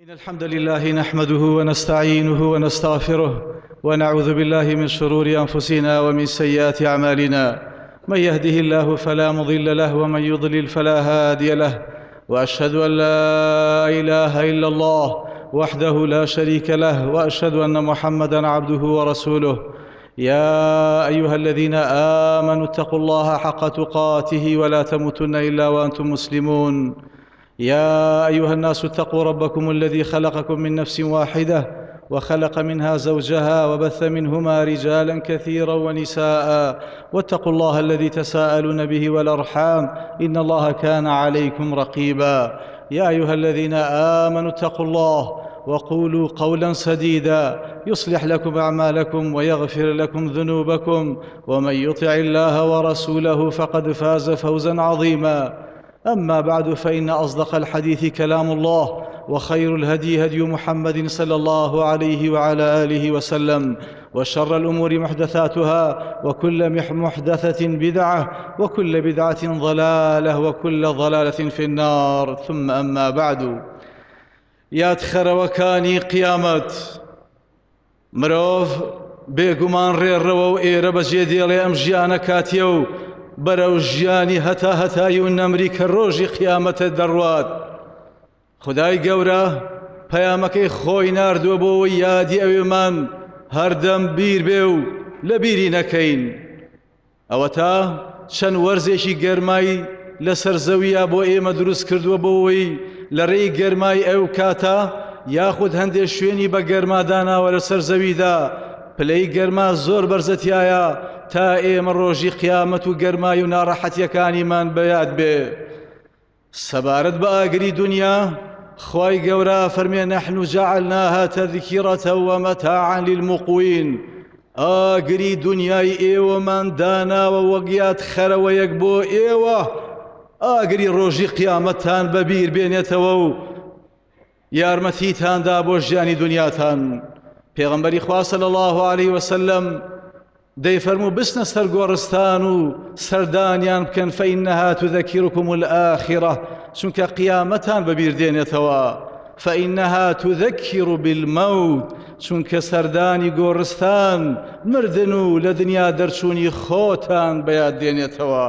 إن الحمد لله نحمده ونستعينه ونستغفره ونعوذ بالله من شرور أنفسنا ومن سيئات أعمالنا. من يهده الله فلا مضل له ومن يضلل فلا هادي له، وأشهد أن لا إله إلا الله وحده لا شريك له، وأشهد أن محمدًا عبده ورسوله. يا أيها الذين آمنوا اتقوا الله حق تقاته ولا تموتن إلا وأنتم مسلمون. يا أيها الناس اتقوا ربكم الذي خلقكم من نفس واحدة وخلق منها زوجها وبث منهما رجالا كثيرا ونساء، واتقوا الله الذي تساءلون به والأرحام إن الله كان عليكم رقيبا. يا أيها الذين آمنوا اتقوا الله وقولوا قولا سديدا يصلح لكم أعمالكم ويغفر لكم ذنوبكم، ومن يطع الله ورسوله فقد فاز فوزا عظيما. أما بعد، فإن أصدق الحديث كلام الله، وخير الهدي هدي محمد صلى الله عليه وعلى آله وسلم، وشر الأمور محدثاتها، وكل محدثة بدعة، وكل بدعة ضلالة، وكل ضلالة في النار. ثم أما بعد، یادخەرەوەکانی قیامەت مرۆڤ بێگومان ڕێڕەوە و ئێرە بەجێ دێڵێ ئەم ژیانە کاتیە و بەرەو ژیانی هەتایی و نەمری کە ڕۆژی قیامەتە دەڕوات. خودای گەورە پەیامەکەی خۆی ناردووە بۆەوەی یادی ئەوێمان هەردەم بیر بێ و لە بیری نەکەین. ئەوە تا چەند وەرزێکی گەرمای لەسەر زەویە بۆ ئێمە دروست کردووە بۆەوەی لە ڕێی گەرمای ئەو کاتە یاخود هەندێک شوێنی بە گەرماداناوە لەسەر زەویدا پلەی گەرما زۆر بەرزەتیایە تا ئێمە ڕۆژی قیامەت و گەرمای و ناڕەحەتیەکانیمان بەیاد بێ. سەبارەت بە ئاگری دنیا، خوای گەورە فەرمێ نەحن جەعەلناها تەذکیرەتە ومەتاعا للموقوین. ئاگری دنیای ئێوەمان داناوە وەک یادخەرەوەیەک بۆ ئێوە ئاگری ڕۆژی قیامەتتان بەبیر بێنێتەوە و یارمەتیتاندا بۆ ژیانی دنیاتان. پێغەمبەری خوا صلی الله علیه وسلم دەیفەرموو بچنە سەر گۆڕستان و سەردانیان بکەن فەئینەها تذەکیرکم الآخرە، چونکە قیامەتان بەبیر دێنێتەوە. فەئینەها تذەکیر بالمەوت، چونکە سەردانی گۆڕستان مردن و لە دنیا دەرچوونی خۆتان بەیاد دێنێتەوە.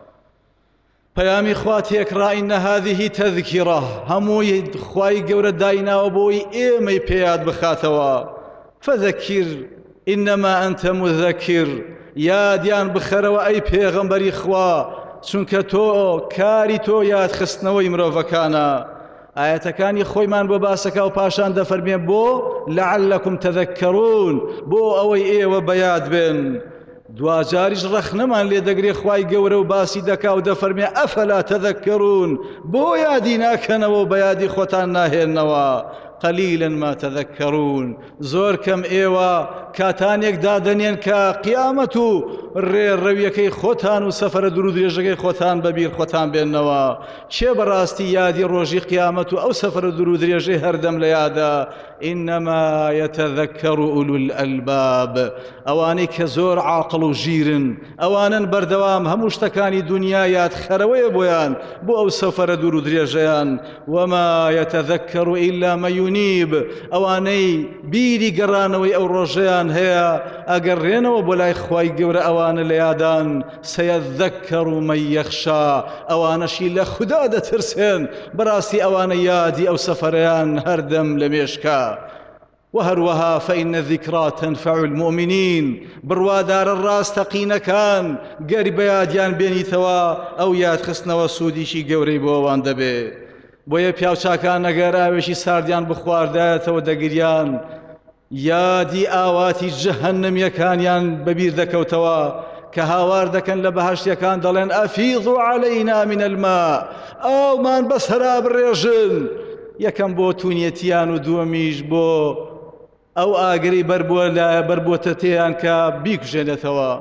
پەیامی خوا تێکڕا ئینە هذیه تەذکیرە، هەمووی خوای گەورە دایناوە بۆی ئێمەی پێیاد بخاتەوە. فەذەکیر ئینەما ئەنتە مذەکر، یادیان بخەرەوە ئەی پێغەمبەری خوا، چونکە تۆ کاری تۆ یادخستنەوەی مرۆڤەکانە. ئاەتەکانی خۆیمان بۆ باسەکە و پاشان دەفەرمێ بۆ لەعەلەکم تەذەکەڕون، بۆ ئەوەی ئێوە بەیاد بێن. دوجاریش ڕەخنەمان لێ دەگرێ خوای گەورە و باسی دەکا و دەفەرمێ ئەفەلا تەذەکەڕون، بۆ یادی ناکەنەوە و بە یادی خۆتان ناهێننەوە. قەلیلاً ما تەذەکەڕون، زۆر کەم ئێوە کاتانێک دادەنێن کە قیامەت و ڕێڕەویەکەی خۆتان و سەفەرە دوور و درێژەکەی خۆتان بەبیر خۆتان بێننەوە. چێ بەڕاستی یادی ڕۆژی قیامەت و ئەو سەفەرە دوور و درێژەی هەردەم لە یادە؟ ئینەما یەتەذەکەڕ ئولو الئەلباب، ئەوانەی کە زۆر عاقڵ و ژیرن، ئەوانن بەردەوام هەموو شتەکانی دنیا یادخەرەوەیە بۆیان بۆ ئەو سەفەرە دوور و درێژەیان. وما یەتەذەکەڕ ئیلا مەن یونیب، ئەوانەی بیری گەڕانەوەی ئەو ڕۆژەیان هەیە ئەگەڕێنەوە بۆ لای خوای گەورە ئەوانە لە یادان. سەیەذەکەڕ مەن یەخشا، ئەوانەشی لە خودا دەترسێن، بەڕاستی ئەوانە یادی ئەو سەفەرەیان هەردەم لە مێشکە. وهروها فإن الذكرى تنفع المؤمنين، بڕوادارە ڕاستەقینەکان گەری بەیادیان بێنیتەوە ئەو یادخستنەوە سوودیشی گەورەی بۆ ئەوان دەبێ. بۆیە پیاوچاکان ئەگەر ئاوێشی ساردیان بخواردایەتەوە دەگریان، یادی ئاواتی جەهەنەمیەکانیان بەبیر دەکەوتەوە کە هاوار دەکەن لە بەهەشتیەکان دەڵێن ئەفیضوا عەلەینا من الماء، ئاومان بەسەرا بڕێژن. یەکەم بۆ توونیەتیان و دووەمیش بۆ ئەو ئاگری بەربووتە تێیان کە بیکوژێنێتەوە.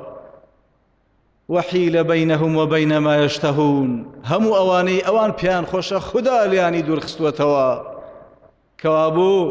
وحیل بەینەهم وبەین ما یەشتەهون، هەموو ئەوانەی ئەوان پێیان خۆشە خوددا لیانی دوورخستووەتەوە. کەوابوو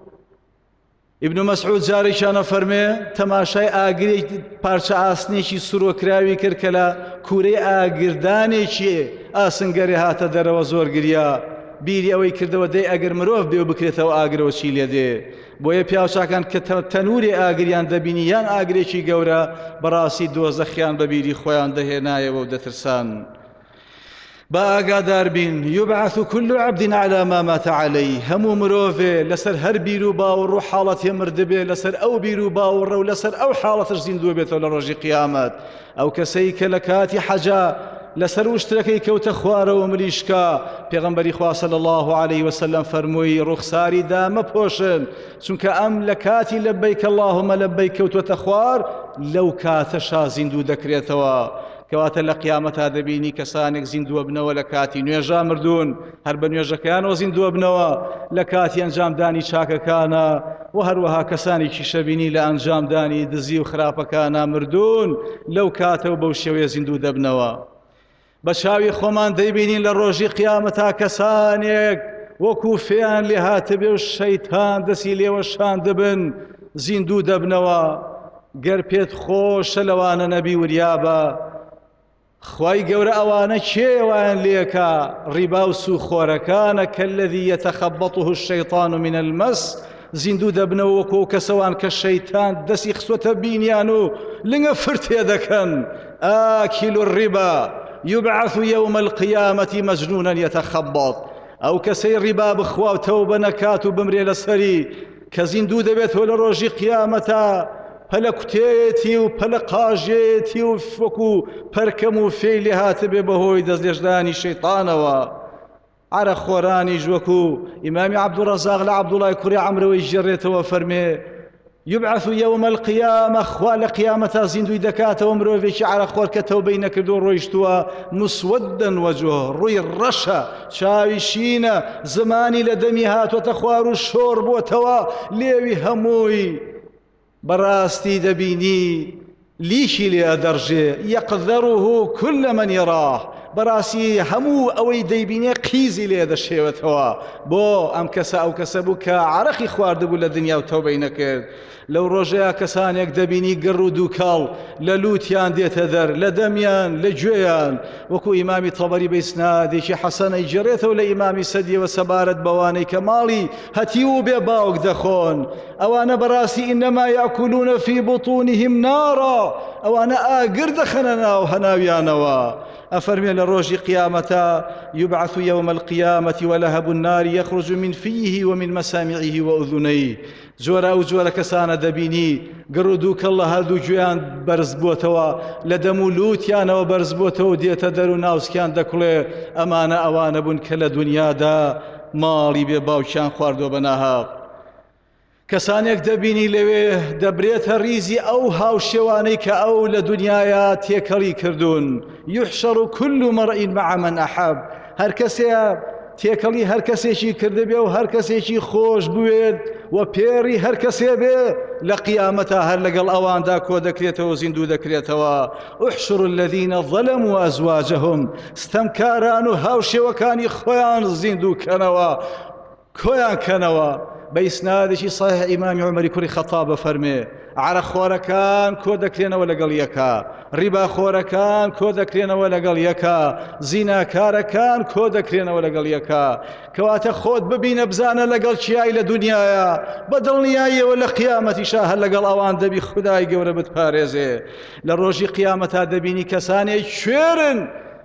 ئیبن مەسعود جارێکیانە فەرمێ تەماشای ئاگرێک پارچە ئاسنێکی سوڕۆکراوی کرد کە لە کوورەی ئاگردانێکی ئاسنگەری هاتە دەرەوە، زۆر گریا. بیری ئەوەی کردەوە دەی ئەگەر مرۆڤ بێ و بکرێتەوە ئاگرەوە چی لێ دێ بۆیە پیاوچاکان کە تەنووری ئاگریان دەبینی یان ئاگرێکی گەورە بەڕاستی دۆزەخیان بە بیری خۆیان دەهێنایەوە و دەترسان. بأقادار بين يبعث كل عبد على ما مات عليه همو مروفي لسر هر بيرو باور حالة يمردبه لسر أو بيرو باور ولسر أو حالة زندو بيته لرجي قيامات أو كسيك لكاتي حاجة لسر وشتركي كوت خواره ومريشكا پیغمبري خواه صلى الله عليه وسلم فرموي رخصاري دام بوشن چونك أم لكاتي لبيك اللهم لبيك كوت خوار لو كاتشا زندو دكريتوا کەواتە لە قیامەتا دەبینی کەسانێک زیندووە بنەوە لە کاتی نوێژە مردوون هەر بە نوێژەکانەوە زیندووە بنەوە لە کاتی ئەنجامدانی چاکەکانە و هەروەها کەسانێکی شەبینی لە ئەنجامدانی دزی و خراپەکانە مردوون لەو کاتەوە بەو شێوەیە زیندوو دەبنەوە. بە چاوی خۆمان دەیبینین لە ڕۆژی قیامەتا کەسانێک وەکو فێیان لێ هاتبێ و شەیتان دەسی لێوەشان دەبن زیندوو دەبنەوە. گەر پێت خۆشە لەوانە نەبی وریابە خوای گەورە ئەوانە کێوان لێکە ڕیبا و سوخۆرەکانە کەلەذی یەتەخەبەطه الشەیطان من المەس زیندوو دەبنەوە وەکو کەسەوان کە شەیتان دەستی خسوەتە بینیان و لنگە فرتێ دەکەن. ئاکیل الربا یبعث یوم القیامەة مەجنونا یەتەخەبەط ئەو کەسەی ڕیبا بخوا و تەوبە نەکات و بمرێ لەسەری کە زیندوو دەبێتەوە لە ڕۆژی قیامەتە پەلە کوتێتی و پەلە قاژێتی و وەکو پەرکەم و فێی لێ هاتبێ بەهۆی دەستلێژدانی شەیطانەوە. عەرەخۆرانیش وەکو ئیمامی عەبدوڕەزاق لە عەبدوڵای کوڕی عەمرەوەی ژێڕێتەوە فەرمێ یبعث یوم القیامە خوا لە قیامەتا زیندوی دەکاتەوە مرۆڤێکی عەرەخۆر کە تەوبەی نەکردو ڕۆیشتووە مسودەن وەجوه ڕووی ڕەشە چاوی شینە زمانی لە دەمی هاتووەتە خوار و شۆڕ بووەتەوە لێوی هەمووی بەڕاستی دەبینی لیشی لێ ئەدەڕژێ یەقدەڕه كل من يراه بەڕاستی هەموو ئەوەی دەیبینێ قیزی لێ دەشێوێتەوە بۆ ئەم کەسە ئەو کەسە بوو کە عەرەقی خواردبوو لە دنیا و تەوبەی نەکرد. لەو ڕۆژەیە کەسانێک دەبینی گەڕ و دووکاڵ لە لووتیان دێتە دەر لە دەمیان لە گوێیان وەکو ئیمامی تەبەری بە ئیسنادێکی حەسەنەی جێڕێتەوە لە ئیمامی سەدیەوە سەبارەت بەوانەی کە ماڵی هەتی و بێ باوک دەخۆن ئەوانە بەڕاستی ئینەما یاکولونە فی بوتونهم نارا ئەوانە ئاگر دەخەنە ناو هەناویانەوە. أفرمي لروج قيامتا يبعث يوم القيامة ولهب النار يخرج من فيه ومن مسامعه وأذنيه جورا أو جورا كسانا دبيني قردوك الله هذو جوان برزبوتوا لدمو لوتيان وبرزبوتوا ديتا درو ناوس كان دكولي أمانة أوان بن كلا دنيا دا مالي بباوشان خواردو بناها کەسانێک دەبینی لەوێ دەبرێتە ریزی ئەو هاوشێوانەی کە ئەو لە دنیاە تێکەڵی کردوون. یحشر كل مرء مع من أحب هەر کەسێ تێکەڵی هەر کەسێکی کردبێ و هەر کەسێکی خۆش بوێت و پێری هەر کەسێ بێ لە قیامەتە هەر لەگەڵ ئەواندا کۆ دەکرێتەوە زیندوو دەکرێتەوە. احشر الذين ظلموا أزواجهم ستەمکاران و هاوشێوەکانی خۆیان زیندوو کەنەوە کۆیان کەنەوە. بإسنادشي صحيح إمام عمر كوري خطاب فرمي عرق خوركان كودكرين ولا قال يكا ربا خوركان كودكرين ولا قال يكا زنا كاركان كودكرين ولا قال يكا كواتا خود ببين بزانا لقال شيء لدنيايا بدل نيايا ولا قيامتي شاه لقال اوان دبي خداي قوربت باريزي لروجي قيامتها دبيني كساني شيرن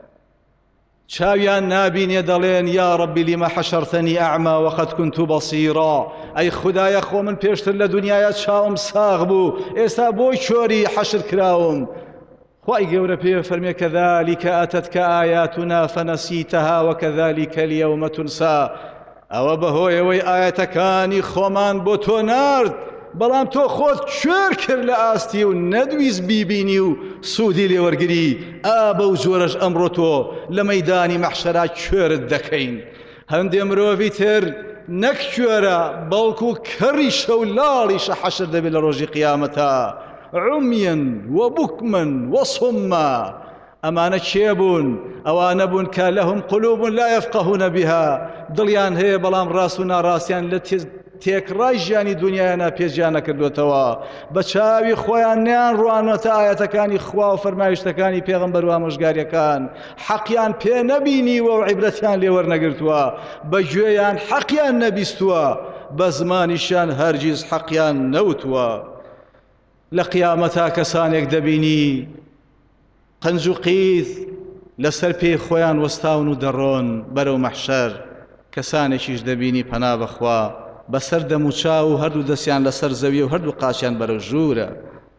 چاویان نابینێ دەڵێن یا ربی لما حشرتنی ئەعما وقد كنت بصيرا ئەی خودایە خۆ من پێشتر لە دنیاە چاوم ساغ بوو ئێستا بۆی چۆری حەشر کراوم. خوای گەورە پێ فەرمێ كذلك أتتك آياتنا فنسيتها وكذلك اليوم تنسى ئەوە بەهۆیەوەی ئاەتەکانی خۆمان بۆ تۆ نارد بەڵام تۆ خۆت کوێر کرد لە ئاستی و نەدویست بیبینی و سوودی لێوەرگری ئابە و زۆرەش ئەمڕۆ تۆ لە مەیدانی مەحشەرا کوێرت دەکەین. هەندێ مرۆڤی تر نەک کوێرە بەڵکو کەڕی شەو لاڵیشە حەشر دەبێت لە ڕۆژی قیامەتە عوميا وبكما وصما ئەمانە کێ بوون؟ ئەوانە بوون کە لەهم قلوب لا يفقهون بها دڵیان هەیە بەڵام ڕاست و ناڕاستیان لە تێکڕای ژیانی دنیایانە پێشیان نەکردوێتەوە بە چاوی خۆیان نیان ڕوانەتە ئاەتەکانی خوا و فەرمایشتەکانی پێغەمبەر و ئامۆژگاریەکان حەقیان پێ نەبینیوە و عیبرەتیان لێ وەرنەگرتووە بە گوێیان حەقیان نەبیستووە بە زمانیشیان هەرگیز حەقیان نەوتووە لە قیامەتا کەسانێک دەبینی قنج و قیز لەسەر پێی خۆیان وەستاون و دەڕۆن بەرەو مەحشەر کەسانێکیش دەبینی پەنا بەخوا بەسەر دەم و چاو و هەردوو دەستیان لەسەر زەویە و هەردوو قاچیان بەرەو ژوورە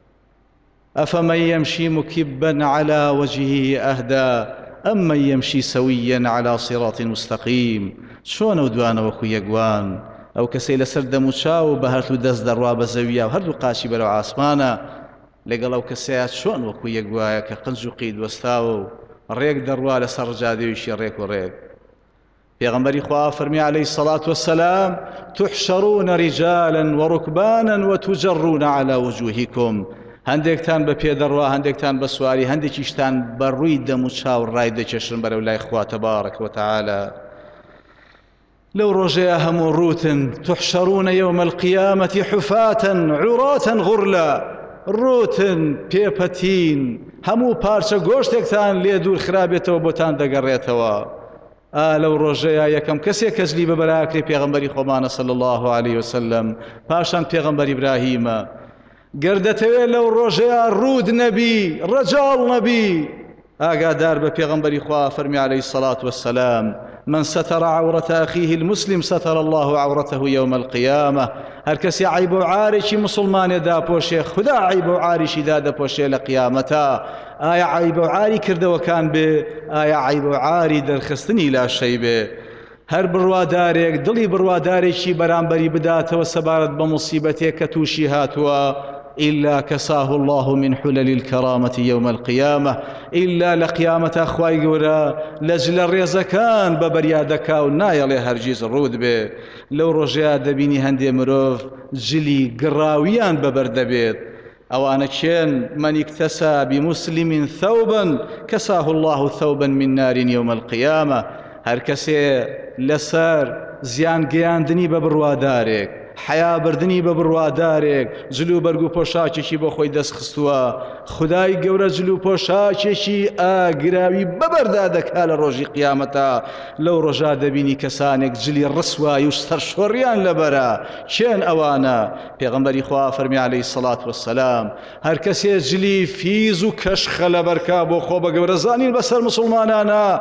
ئەفەمەن یەمشی مکبا على وجهه ئەهدا ئەممەن یەمشی سەویا على صراط مستقیم چۆنە و دوانە وەکو یەکوان ئەو کەسەی لەسەر دەم و چاو و بە هەردوو دەست دەڕوا بە زەویە و هەردوو قاچی بەرەو ئاسمانە لەگەڵ ئەو کەسەیە چۆن وەکو یەکوایە کە قنج و قید وەستاوە و ڕێک دەڕوا لەسەر ڕجادێویشی ڕێک و ڕێک پێغەمبەری خوا فەرمی عەلەیهی الصەلاة والسەلام تحشەڕونە ڕیجالا وڕوکبانا وتجەڕونە عەلی وجوهیکم هەندێکتان بە پێدەڕوا هەندێکتان بە سواری هەندێکیشتان بە ڕووی دەم و چاو ڕای دەکێشن بەرەو لای خوا تەبارەکە وتەعالە لەو ڕۆژەیە هەموو ڕوتن تحشەڕونە یەومە القیامەتی حوفاتەن عوڕاتەن غوڕلا ڕوتن پێپەتین هەموو پارچە گۆشتێکتان لێ دوور خرابێتەوە بۆتان دەگەڕێتەوە لەو ڕۆژەیە یەکەم کەسێک کە جلی بە بەراکرێ پێغەمبەری خۆمانە صلی الله عليه وسلم پاشان پێغەمبەر ئیبراهیمە گەردەتەوێت لەو ڕۆژەیە ڕوود نەبی ڕەجاڵ نەبی ئاگادار بە پێغەمبەری خوا فەرمی عەلەیهی الصەلاة والسەلام من ستر عورة أخيه المسلم ستر الله عورته يوم القيامة هر کسی عیب و عارشی مسلمان دا پوشه خدا عیب و عارشی دا پوشه لقیامتا آیا عیب و عاری کردو کان به آیا عیب و عاری درخستنی لا شی به هر بروادارێک دڵی بڕوادارێکی بەرامبەری بداتەوە سەبارەت بە مصیبەتێک کە تووشی هاتووە إلا كساه الله من حلل الكرامة يوم القيامة إلا لقيامة أخواي قولا لجل الرزكان ببريادكا ونايلي هرجيز الرود به لو رجاء دبيني هندي مروف جلي قراويان ببرد بيت أو أنا كان من اكتسى بمسلم ثوبا كساه الله ثوبا من نار يوم القيامة هركسي لسر زيان قياندني ببروادارك حیا بردنی بە بڕوادارێک جلو بەرگ و پۆشاکێکی بۆ خۆی دەستخستووە خدای گەورە جلو پۆشاکێکی ئاگراوی بەبەردا دەکا لە ڕۆژی قیامەتە لەو ڕۆژا دەبینی کەسانێک جلی ڕسوایی و سەرشۆڕیان لەبەرە کێن ئەوانە پێغەمبەری خوا فەرمی عەلەیهی الصەلاة والسەلام هەر کەسێ جلی فیز و کەشخە لەبەرکا بۆ خۆ بە گەورە زانین بەسەر مسلمانانە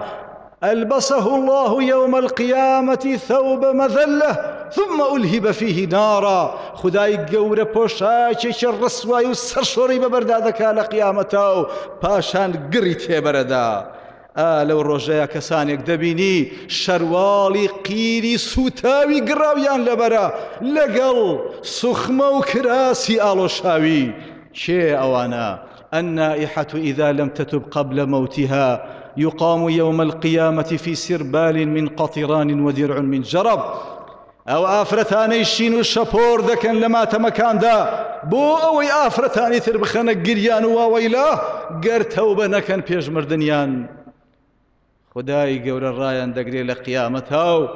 ألبسه الله يوم القيامة ثوب مذلة ثم ألهب فيه نارا خدای گەورە پۆشاکێکی ڕسوایی و سەرشۆڕی بەبەردا دەکا لە قیامەتە و پاشان گڕی تێبەرەدا لەو ڕۆژەیە کەسانێک دەبینی شەرواڵی قیری سوتاوی گڕاویان لەبەرە لەگەڵ سوخمە و کراسی ئاڵۆشاوی کێ ئەوانە النائحة إذا لم تتب قبل موتها يقام يوم القيامة في سربال من قطران ودرع من جرب أو آفرتاني شين الشپور دكن لما تمكان دا بو أوي آفرتاني تربخنا قريان وويلاه قر توبة نكن بيج مردنيان خداي قور الرايان دقري لقيامتها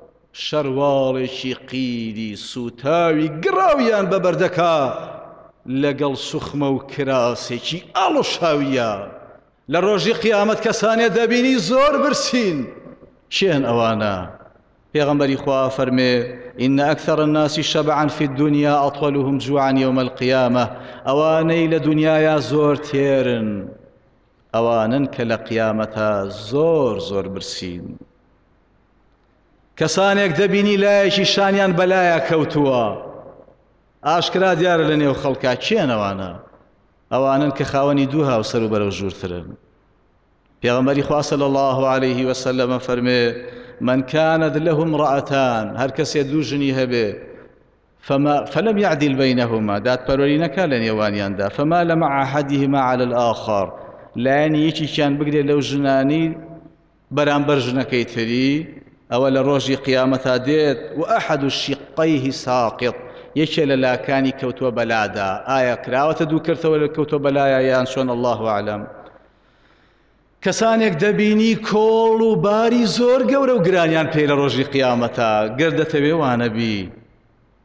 شروال شقيدي سوتاوي قراويان ببردكا لقل سخمة وكراسي ألو شاويا لروجي قيامت كسانية دابيني زور برسين شين أوانا پیغمبری خوا فرمي إن أكثر الناس شبعا في الدنيا أطولهم جوعا يوم القيامة أواني لدنيا زور تيرن أوانا كالقيامة زور برسين كسانيك دبيني لايشي شانيان بلايا كوتوا ئاشکرا دیارە لە نێو خەڵکا کێن ئەوانن کە خاوەنی دوو هاوسەر و بەرەو ژوورترن پێغەمبەری خوا صلی الله عليه وسلم فەرمێ من كانت له امرأتان هەر کەسێ دوو ژنی هەبێ فلم يعدل بينهما دادپەروەری نەکا لە نێوانیاندا فمال مع أحدهما على الآخر لایەنی یەکێکیان بگرێ لەو ژنانی بەرامبەر ژنەکەی تری ئەوە لە ڕۆژی قیامەتا دێت و ئەحد الشقەیه ساقط یەکێ لە لاکانی کەوتووە بەلادا ئایا کراوەتە دوو کردەوە لە کەوتووە بەلایە یان چۆن الله ئەعلەم کەسانێک دەبینی کۆڵ و باری زۆر گەورە و گرانیان پێی لە ڕۆژی قیامەتە گەردەتەوێ وانەبی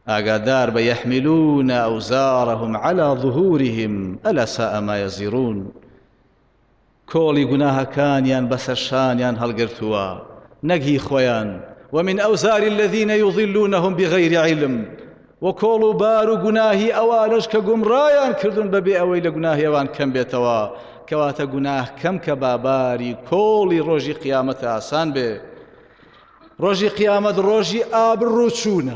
ئاگادار بە يحملون أوزارهم على ظهورهم ألا ساء ما يزرون. کۆڵی گوناهەکانیان بەسەرشانیان هەڵگرتووە نەگی خۆیان. ومن أوزار الذين يضلونهم بغير علم. وكۆڵ و بار و گوناهی ئەوانش کە گومڕایان کردوون بەبێ ئەوەی لە گوناهی ئەوان کەم بێتەوە. کەواتە گوناه کەم کە باباری کۆڵی ڕۆژی قیامەت ئاسان بێ. ڕۆژی قیامەت ڕۆژی ئابڕوو چوونە.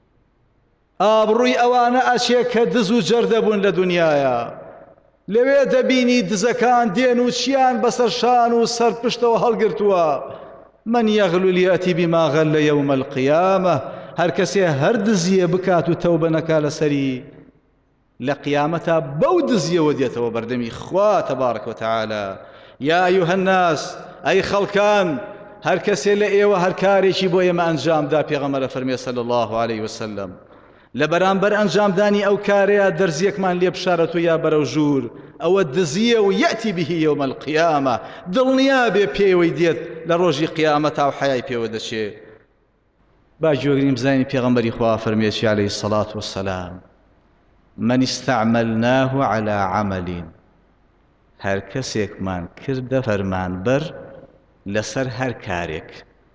ئابڕووی ئەوانە ئەچێ کە دز و جەردەبوون لە دنیاە. لەوێ دەبینی دزەکان دێن و چیان بەسەر شان و سەر پشتەوە هەڵگرتووە. من يغل يأتي بما غل يوم القيامة. هەر کەسێ هەر دزیە بکات و تەوبە نەکا لەسەری لە قیامەتە بەو دزیەوە دێتەوە بەردەمی خوا تەبارەک وتعالى. یا ئەیوهە الناس ئەی خەڵکان هەر کەسێ لە ئێوە هەر کارێکی بۆ ئێمە ئەنجامدا پێغەمبەر فەرمێ صلی الله عليه وسلم لە بەرامبەر ئەنجامدانی ئەو کارەیە دەرزیەکمان لێ بشارەتۆ یا بەرەو ژوور ئەوە دزیە و یەتی به یوم القیامە دڵنیا بێ پێوەی دێت لە ڕۆژی قیامەتا و حەیای پێوە دەچێت. با جوێگریم بزانین پێغەمبەری خوا فەرمێتی عليه الصلاة والسلام من استعملناه على عمل. هەر کەسێکمان کردە فەرمانبەر لەسەر هەر کارێک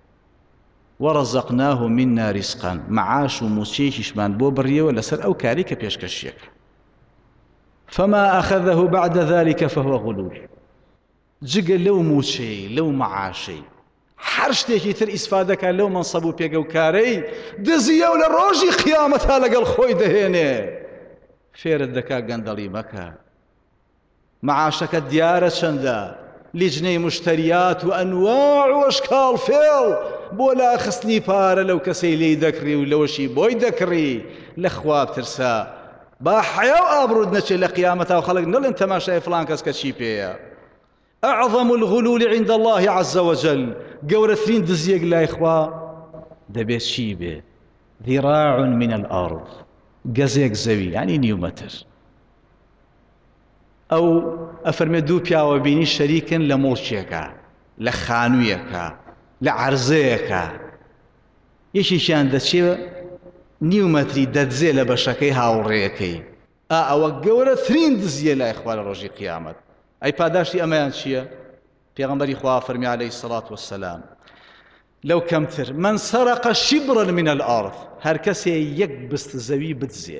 وەڕەزەقناه منا رزقا معاش و موچەیەکیشمان بۆ بڕیەوە لەسەر ئەو کاری کە پێشکەشیەکە فما أخذه بعد ذلك فهو غلول. جگە لەو موچەی لەو معاشەی هەر شتێکی تر ئیسفادەکە لەو منسەب و پێگە و کارەی دزیە و لە ڕۆژی قیامەتا لەگەڵ خۆی دەهێنێ. فێرت دەکا گەندەڵی مەکە. معاشەکە دیارە چەندە لیجنەی مشتریات و ئەنواع و ئەشکاڵ فێڵ بۆ لاخستنی پارە لەو کەسەی لێی دەکڕی و لەوەشی بۆی دەکڕی. لە خوا بترسە با حیا و ئابڕوت نەچێت لە قیامەتا و خەڵک نەڵێن تەماشای فڵان کەس کە چی پێیە. أعظم الغلول عند الله عز وجل. گەورەترین دزیەک لای خوا دەبێت چی بێ؟ ذراع من الأرض. گەزێک زەوی یعنی نیومەتر. ئەو ئەفەرمێ دوو پیاوە بینی شەریکن لە مڵکێکە لە خانوویەکە لە عەرزەیەکە یەکێکیان دەچێ نیومەتری دەدزێ لە بەشەکەی هاوڕێیەکەی. ئەوە گەورەترین دزیە لای خوا لە ڕۆژی قیامەت. ئەی پاداشتی ئەمەیان چییە؟ پێغەمبەری خوا فەرمی عليه الصلاة والسلام لەو کەمتر من سرق شبرا من الأرض. هەر کەسێ یەک بست زەوی بدزێ.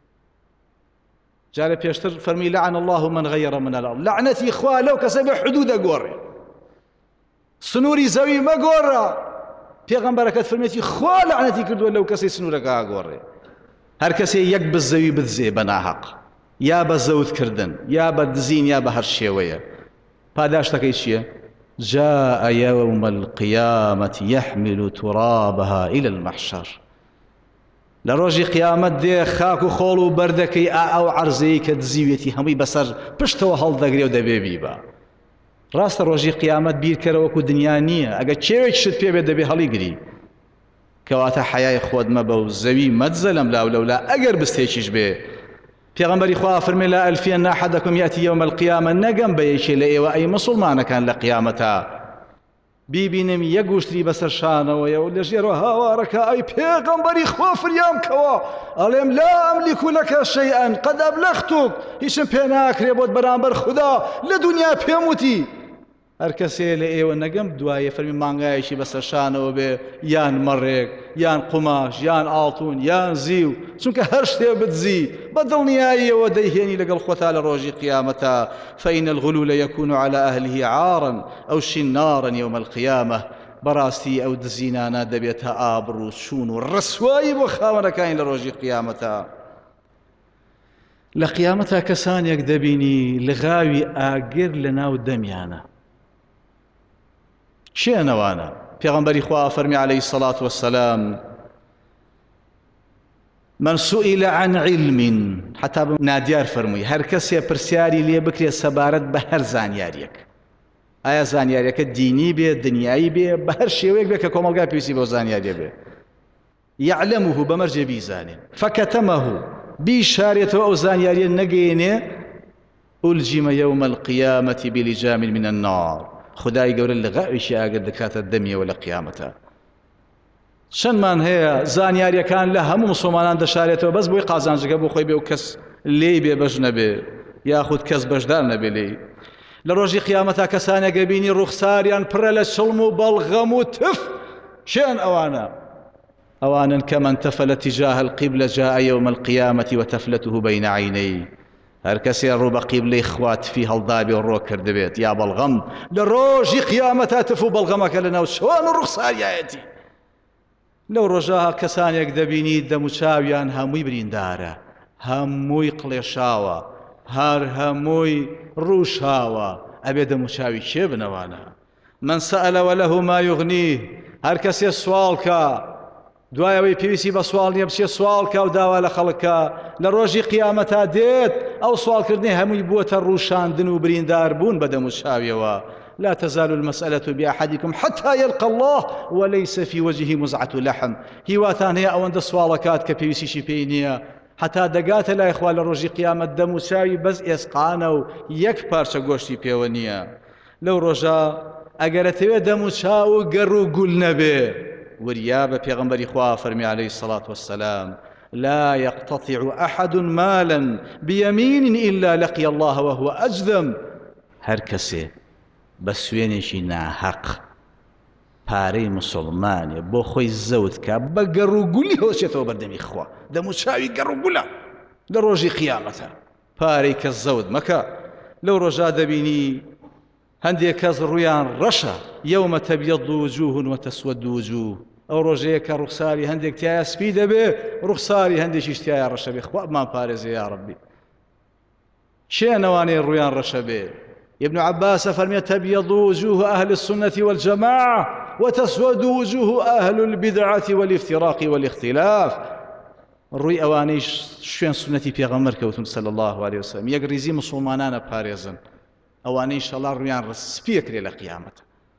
جارە پێشتر فەرمی لعن الله من غير من الأرض. لعنەتی خوا لەو کەسە بێ حدود ئەگۆڕێ. سنووری زەوی مەگۆڕە. پێغەمبەرەکەت فەرمێتی خوا لعنەتی کردووە لەو کەسەی سنوورەکە ئاگۆڕێ. هەر کەسێ یەک بست زەوی بدزێ بە ناحەق یا بە زەوتکردن یا بە دزین یا بە هەر شێوەیە پاداشتەکەی چییە؟ جاء يوم القيامة يحمل ترابها إلى المحشر. لروجي قيامت دي خاكو خولو بردكي أو عرزي كدزيويتي همي بسر پشتو هل دقري و دبي بيبا. راست روجي قيامت بير كروكو دنيانية اگه چيوك شد بيبه دبي هلي قري كواتا حياي خود مبو زوي مدزلم لا ولولا اگر بستيشيش بي. پیغمبری خواه فرمی لا ألفين أحدكم يأتي يوم القيامة نقم بيشي لأيوة أي مسلمان كان لقيامتا بيبينم يقوشتري بسر شانه ويقول لجيرو هاواركا أي پیغمبری خواه فريام كوا ألم لا أملك لك شيئا قد أبلغتك هيشم پيناك ريبوت برانبر خدا لدنيا پيموتي. هر کسی لأيوة نقم دوائي فرمي مانگايشي بسر شانه وبي يان مرق يان قماش يان آلتون يان زيو چونك هرشتي بدزي بدل نهاية وديهيني لقل خوتال روجي قيامتا فإن الغلول يكون على أهله عارا أو شنارا يوم القيامة. براستي أو دزينانا دبيتها آبرو شونو الرسواي بخاونا كاين لروجي قيامتا. لقيامتا كسان يكدبيني لغاوي آقر لناو دميانا چه نوانا؟ پیغمبری خواه فرمی عليه الصلاة والسلام من سئل عن علم حتى نادیار فرموی هر کسی پرسیاری لیه بکری سبارت به هر زانیاریک. آیا زانیاریک دینی بی دنیایی بی به هر شیویک بی که کاملگاه پیوسی با زانیاری بی يعلمه بمرج بيزانه فكتمه بشارته أو زانياري نجينه ألجم يوم القيامة بلجام من النار. خدای گەورە لە غاویشی ئاگر دەکاتە دەمیەوە لە قیامەتە. چەندمان هەیە زانیاریەکان لە هەموو مسلمانان دەشارێتەوە بەس بۆی قازانجەکە بۆ خۆی بێ و کەس لێی بێ بەش نەبێ یاخود کەس بەشدار نەبێ لێی. لە ڕۆژی قیامەتا کەسانێک بینی ڕوخساریان پڕە لە چڵم و بەڵغەم و تف. شێن ئەوانن كمن تفل تجاه القبلة جاء يوم القيامة وتفلته بين عينيه. هەر کەسێ ڕوو بە قیبلەی خوات فی هەڵدابێ و ڕۆ کردبێت یا بەڵغەم لە ڕۆژی قیامەتا تف و بەڵغەمەکە لەناو چۆن و ڕوخساریایەتی. لەو ڕۆژەها کەسانێک دەبینی دەموچاویان هەمووی بریندارە، هەمووی قڵێشاوە، هەر هەمووی ڕووشاوە، ئەبێ دەموچاوی کێ بنەوانە. من سەئەلە وەلەهو ما یوغنیه، هەر کەسێ سوالکە دوایەوەی پێویستی بە سوال نییە بچێ سوالکە و داوا لە خەڵکە لە ڕۆژی قیامەتا دێت ئەو سوالکردنی هەمووی بووەتە ڕووشاندن و بریندار بوون بە دەموچاویەوە. لا تزال المسألة بأحدكم حتى يلقى الله وليس في وجهه مزعة لحم. هیواتان هەیە ئەوەندە سواڵەکات کە پێویستیشی پێی نییە حتا دەگاتە لای خوا لە ڕۆژی قیامەت دەموچاوی بەس ئێسقانە و یەک پارچە گۆشتی پێوە نییە. لەو ڕۆژە ئەگەرەتەوێت دەموچاو و گەڕ و گول نەبێ وریا بە پێغەمبەری خوا فەرمی عليه الصلاة والسلام لا يقتطع أحد مالا بيمين إلا لقي الله وهو أجذم. هەر کەسێ بە سوێنێکی ناحەق پارەی مسلمانێ بۆ خۆی زەوت کە بە گەڕ و گولی هۆچێتەوە بەردەمی خوا دەموچاوی گەڕ و گولە لە ڕۆژی قیامەتە پارەی کە زەوت مەکە. لەو ڕۆژا دەبینی هەندێک کەس ڕوویان ڕەشە یەومە تەبیەض وجوه وتەسوەد وجوه. ئەو ڕۆژەیە کە ڕوخساری هەندێک تایە سپی دەبێ ڕوخساری هەندێکیش تایە ڕەشە بێ. خوا بمان پارێزێ یا ڕەبی. شێنەوانەیە ڕوویان ڕەشە بێ؟ ابن عباس فرمي تبيض وجوه أهل السنة والجماعة وتسود وجوه أهل البدعة والافتراق والاختلاف. روي أوانيش شوين سنتي بيغمر كوتم صلى الله عليه وسلم يقريزي مسلمانان باريزن أوانيش الله رويان رسبيك ليلة قيامته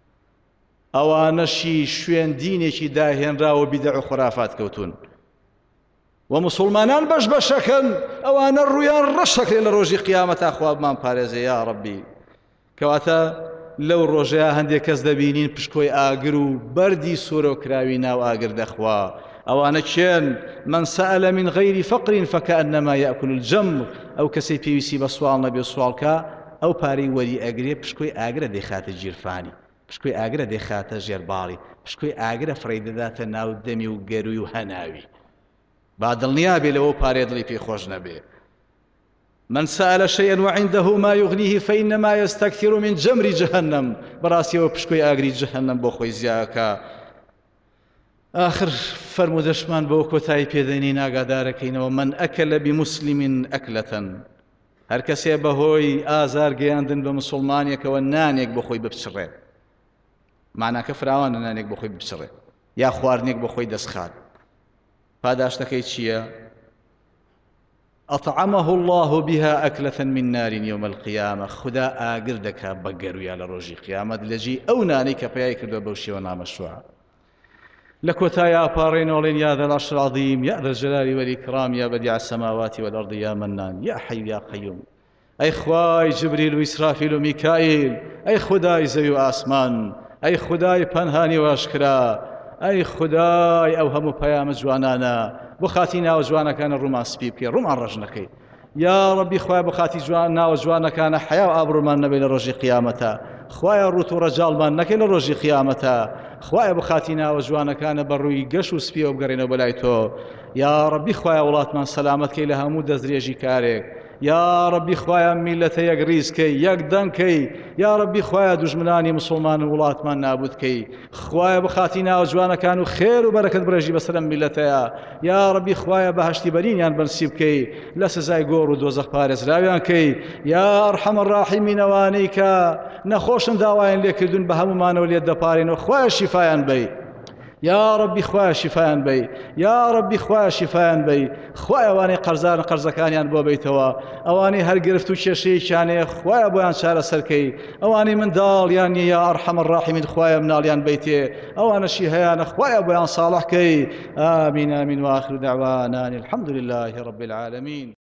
أوانشي شوين دينيشي داهن راو بدع خرافات كوتون ومسلمانان باش بشكن أوانا رويان رشك ليلة روجي قيامة أخواب من باريزي يا ربي. کەواتە لەو ڕۆژەیە هەندێک کەس دەبینین پشکۆی ئاگر و بەردی سوورە و کراوی ناو ئاگر دەخوا. ئەوانە کێن؟ من سأل من غير فقر فكأنما يأكل الجمر. ئەو کەسەی پێویستی بە سوال نەبێ سوالکە ئەو پارەی وەری ئەگرێ پشکۆی ئاگرە دەیخاتە گیرفانی، پشکۆی ئاگرە دەیخاتە ژێرباڵی، پشکۆی ئاگرە فڕی دەداتە ناو دەمی و گەروی و هەناوی. با دڵنیا بێ لەوە پارێ دڵی پێخۆش نەبێ. من سأل شيئا وعنده ما يغنيه فإنما يستكثر من جمر جهنم. براسي وبشكوي آغري جهنم بو خوي زياكا. آخر فرمودشمان بو كوتاي بيديني ناغاداركين ومن أكل بمسلم أكلة. هر كسي بهوي آزار گياندن بمسلمانيك ونانيك بو خوي ببشرين. معنى كفراوان نانيك بو خوي ببشرين يا خوارنيك بو خوي دسخان. فاداشتكي چيا؟ أطعمه الله بها أكلة من نار يوم القيامة. خدا آگر دكا بقروا يا لروجي قيامة لجي أو نانيك بيايك بوشي ونام الشوع. لكوتا يا بارين ولين يا ذا العرش العظيم يا ذا الجلال والإكرام يا بديع السماوات والأرض يا منان يا حي يا قيوم. أي خواي جبريل وإسرافيل وميكائيل، أي خداي زيو آسمان، أي خداي پنهاني واشكرا، أي خداي أوهم بيام جوانانا بخاتينا وجوانا كان الرومان سبيبكي رومان رجنكي يا ربي خوايا بخاتي جوانا وجوانا كان حياة وابر من نبي لرجي قيامتا. خوايا روتو رجال من نكي لرجي قيامتا. خوايا بخاتينا وجوانا كان بروي قش وسبي وبقرين وبلايتو. يا ربي خوايا ولات من سلامتك لها مدة زريجي كاريك. يا ربي خوايا ملة يقريزكي يقدنكي. يا ربي خوايا دجمناني مسلمان ولات من نابودكي. خوايا بخاتينا وجوانا كانوا خير وبركة برجي بسلام ملتها. يا ربي خوايا بهشتي برين يعني بنسيبكي لا سزاي قور ودوزخ بارز راويانكي. يا أرحم الراحمين وانيكا نخوشن داوين ليكردون بهم مانا وليد دبارين وخوايا شفايا بي. يا ربي خوايا شفايا بي. يا ربي خوايا شفايا بي. خوايا واني قرزان قرزكانيان بو بيتوا اواني هر قرفتو شيشي شاني خوايا بويان شارع سركي اواني من دال يعني يا ارحم الراحمين خوايا مناليان بيتي اوانا شيهيان خوايا بويان صالحكي. امين امين واخر دعوانا الحمد لله رب العالمين.